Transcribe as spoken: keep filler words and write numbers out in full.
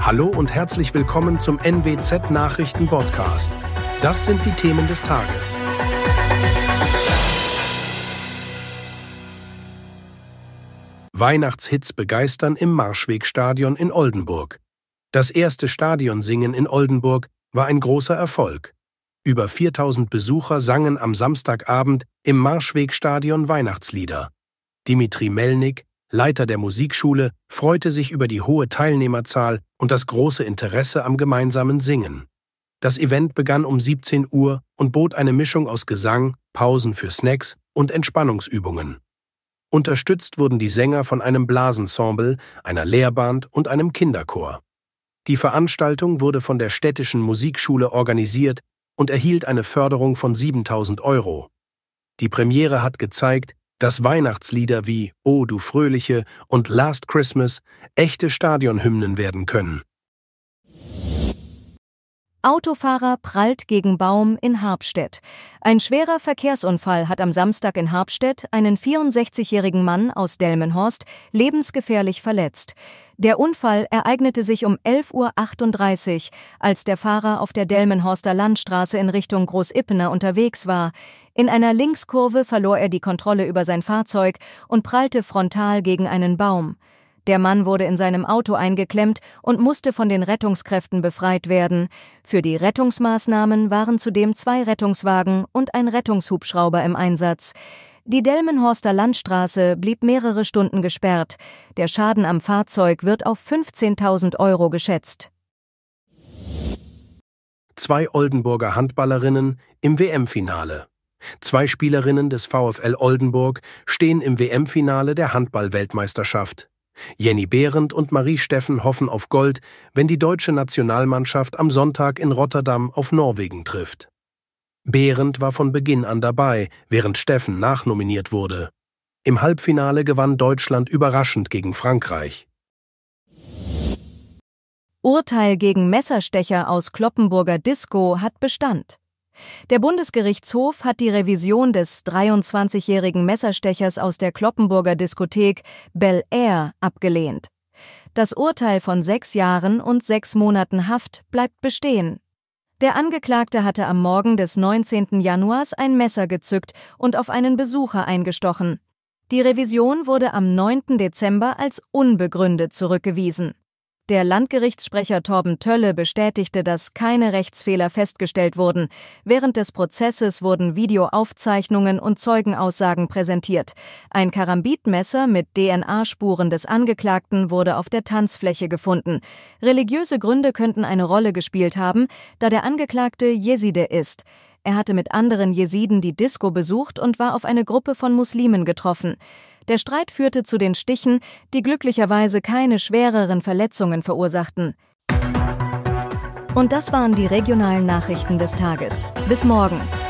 Hallo und herzlich willkommen zum N W Z-Nachrichten-Podcast. Das sind die Themen des Tages. Weihnachtshits begeistern im Marschwegstadion in Oldenburg. Das erste Stadionsingen in Oldenburg war ein großer Erfolg. Über viertausend Besucher sangen am Samstagabend im Marschwegstadion Weihnachtslieder. Dimitri Melnik, Leiter der Musikschule, freute sich über die hohe Teilnehmerzahl und das große Interesse am gemeinsamen Singen. Das Event begann um siebzehn Uhr und bot eine Mischung aus Gesang, Pausen für Snacks und Entspannungsübungen. Unterstützt wurden die Sänger von einem Blasensemble, einer Lehrband und einem Kinderchor. Die Veranstaltung wurde von der städtischen Musikschule organisiert und erhielt eine Förderung von siebentausend Euro. Die Premiere hat gezeigt, dass Weihnachtslieder wie »O du Fröhliche« und »Last Christmas« echte Stadionhymnen werden können. Autofahrer prallt gegen Baum in Harpstedt. Ein schwerer Verkehrsunfall hat am Samstag in Harpstedt einen vierundsechzigjährigen Mann aus Delmenhorst lebensgefährlich verletzt. Der Unfall ereignete sich um elf Uhr achtunddreißig, als der Fahrer auf der Delmenhorster Landstraße in Richtung Großippener unterwegs war. In einer Linkskurve verlor er die Kontrolle über sein Fahrzeug und prallte frontal gegen einen Baum. Der Mann wurde in seinem Auto eingeklemmt und musste von den Rettungskräften befreit werden. Für die Rettungsmaßnahmen waren zudem zwei Rettungswagen und ein Rettungshubschrauber im Einsatz. Die Delmenhorster Landstraße blieb mehrere Stunden gesperrt. Der Schaden am Fahrzeug wird auf fünfzehntausend Euro geschätzt. Zwei Oldenburger Handballerinnen im W M-Finale. Zwei Spielerinnen des VfL Oldenburg stehen im W M-Finale der Handball-Weltmeisterschaft. Jenny Behrendt und Marie Steffen hoffen auf Gold, wenn die deutsche Nationalmannschaft am Sonntag in Rotterdam auf Norwegen trifft. Behrendt war von Beginn an dabei, während Steffen nachnominiert wurde. Im Halbfinale gewann Deutschland überraschend gegen Frankreich. Urteil gegen Messerstecher aus Cloppenburger Disco hat Bestand. Der Bundesgerichtshof hat die Revision des dreiundzwanzigjährigen Messerstechers aus der Cloppenburger Diskothek Bel Air abgelehnt. Das Urteil von sechs Jahren und sechs Monaten Haft bleibt bestehen. Der Angeklagte hatte am Morgen des neunzehnten Januars ein Messer gezückt und auf einen Besucher eingestochen. Die Revision wurde am neunten Dezember als unbegründet zurückgewiesen. Der Landgerichtssprecher Torben Tölle bestätigte, dass keine Rechtsfehler festgestellt wurden. Während des Prozesses wurden Videoaufzeichnungen und Zeugenaussagen präsentiert. Ein Karambitmesser mit D N A-Spuren des Angeklagten wurde auf der Tanzfläche gefunden. Religiöse Gründe könnten eine Rolle gespielt haben, da der Angeklagte Jeside ist. Er hatte mit anderen Jesiden die Disco besucht und war auf eine Gruppe von Muslimen getroffen. Der Streit führte zu den Stichen, die glücklicherweise keine schwereren Verletzungen verursachten. Und das waren die regionalen Nachrichten des Tages. Bis morgen.